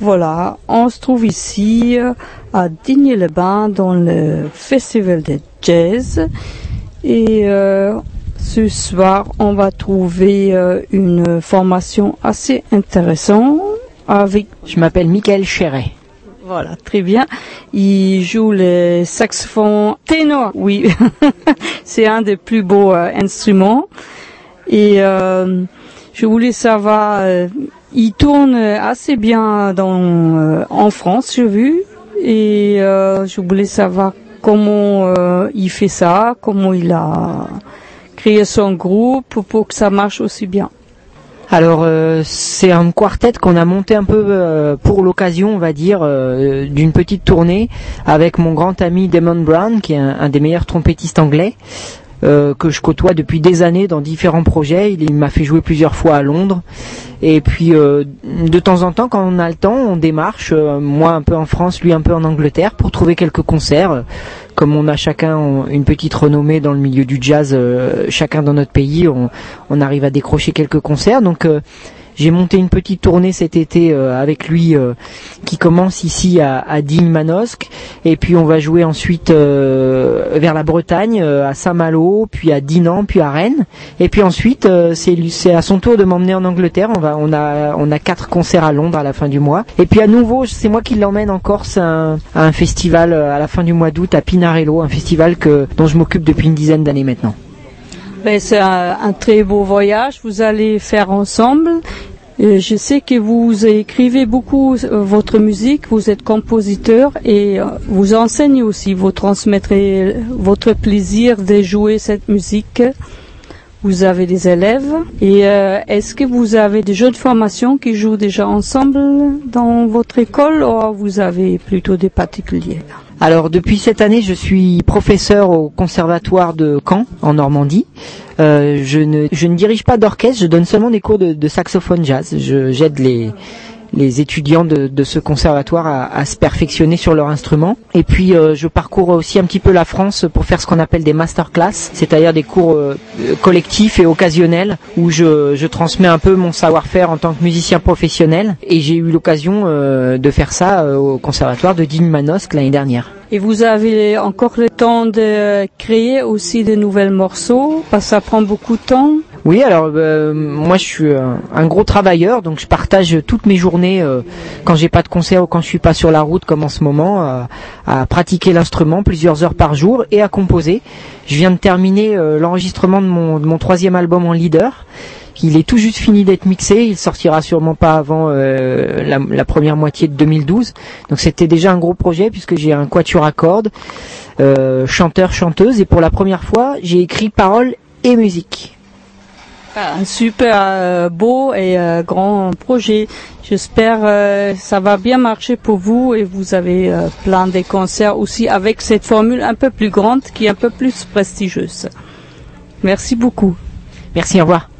Voilà, on se trouve ici à Digne-les-Bains dans le festival de jazz et ce soir on va trouver une formation assez intéressante avec... Je m'appelle Michael Chéret. Voilà, très bien. Il joue le saxophone ténor, oui, c'est un des plus beaux instruments et je voulais savoir... il tourne assez bien en France, j'ai vu, et je voulais savoir comment il fait ça, comment il a créé son groupe pour que ça marche aussi bien. Alors c'est un quartet qu'on a monté un peu pour l'occasion, on va dire, d'une petite tournée avec mon grand ami Damon Brown, qui est un des meilleurs trompettistes anglais. Que je côtoie depuis des années dans différents projets. Il m'a fait jouer plusieurs fois à Londres. Et puis de temps en temps, quand on a le temps, on démarche, moi un peu en France, lui un peu en Angleterre, pour trouver quelques concerts. Comme on a chacun une petite renommée dans le milieu du jazz, chacun dans notre pays, on arrive à décrocher quelques concerts. Donc j'ai monté une petite tournée cet été avec lui qui commence ici à Digne-Manosque, et puis on va jouer ensuite vers la Bretagne, à Saint-Malo, puis à Dinan, puis à Rennes, et puis ensuite c'est à son tour de m'emmener en Angleterre. On a 4 concerts à Londres à la fin du mois, et puis à nouveau c'est moi qui l'emmène en Corse à un festival à la fin du mois d'août à Pinarello, un festival dont je m'occupe depuis une dizaine d'années maintenant. Ben, c'est un très beau voyage, vous allez faire ensemble. Je sais que vous écrivez beaucoup votre musique, vous êtes compositeur et vous enseignez aussi, vous transmettrez votre plaisir de jouer cette musique. Vous avez des élèves et est-ce que vous avez des jeunes de formation qui jouent déjà ensemble dans votre école ou vous avez plutôt des particuliers? Alors depuis cette année, je suis professeur au conservatoire de Caen, en Normandie. Je ne dirige pas d'orchestre, je donne seulement des cours de saxophone jazz. J'aide les étudiants de ce conservatoire à se perfectionner sur leur instrument. Et puis je parcours aussi un petit peu la France pour faire ce qu'on appelle des masterclass, c'est-à-dire des cours collectifs et occasionnels où je transmets un peu mon savoir-faire en tant que musicien professionnel. Et j'ai eu l'occasion de faire ça au conservatoire de Digne-Manosque l'année dernière. Et vous avez encore le temps de créer aussi de nouveaux morceaux, parce que ça prend beaucoup de temps? Oui, alors moi je suis un gros travailleur, donc je partage toutes mes journées quand j'ai pas de concert ou quand je suis pas sur la route comme en ce moment à pratiquer l'instrument plusieurs heures par jour et à composer. Je viens de terminer l'enregistrement de mon 3e album en leader. Il est tout juste fini d'être mixé, il sortira sûrement pas avant la première moitié de 2012. Donc c'était déjà un gros projet puisque j'ai un quatuor à cordes, chanteur-chanteuse, et pour la première fois j'ai écrit paroles et musique. Un super beau et grand projet. J'espère ça va bien marcher pour vous et vous avez plein de concerts aussi avec cette formule un peu plus grande qui est un peu plus prestigieuse. Merci beaucoup. Merci, au revoir.